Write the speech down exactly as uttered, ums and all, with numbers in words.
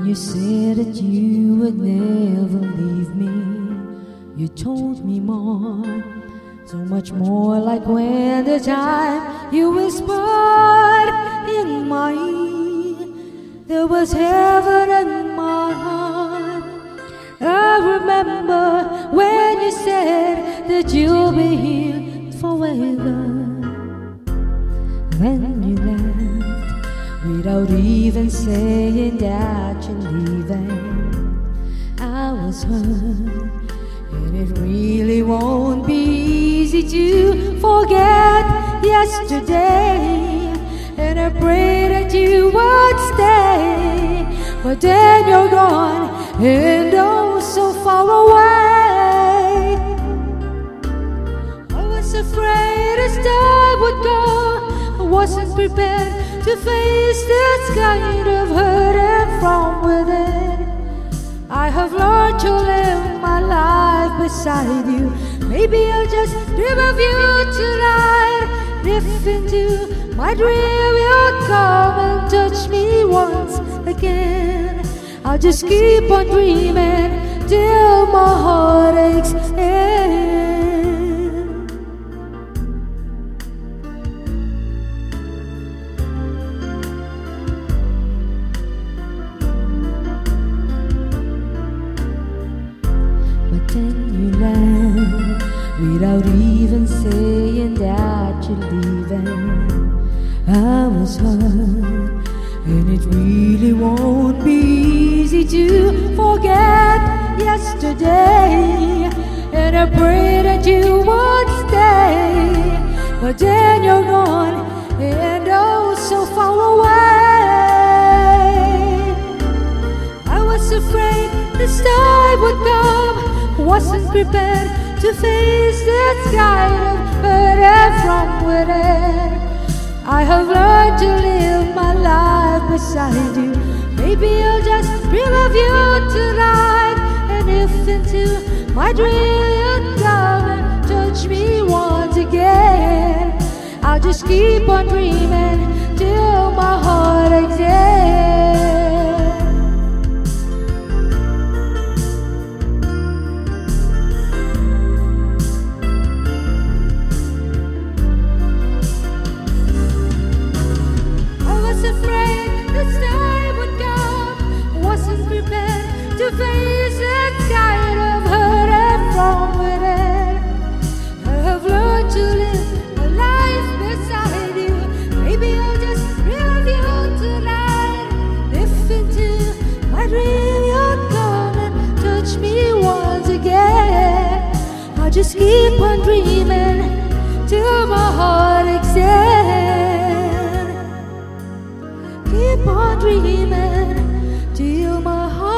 you said that you would never leave me, you told me more, so much more, like when the time you whispered in my ear, there was heaven in my heart. I remember when you said that you'll be here forever. Then you left without even saying that you're leaving. I was hurt, and it really won't be easy to forget yesterday. And I pray that you would stay, but then you're gone, and oh, so far away. I was afraid as time would go, I wasn't prepared to face this kind of hurt from within. I have learned to live my life beside you. Maybe I'll just dream of you tonight. If into my dream you'll come and touch me once again, I'll just keep on dreaming till my heart aches end. But then you left without even saying that you're leaving. I was hurt, and it really won't be easy to forget yesterday. And I pray that you would stay, but then you're gone, and oh, so far away. I was afraid this time would come, wasn't prepared to face this kind of hurt from within. I have learned to live my life beside you. Maybe I'll just dream of you tonight. And if into my dream you'll come and touch me once again, I'll just keep on dreaming till my heart aches end. To face that kind of hurt from within. I have learned to live a life beside you. Maybe I'll just dream of you tonight. If into my dream you'll come and touch me once again, I'll just keep on dreaming till my heart aches end. Keep on dreaming till my heart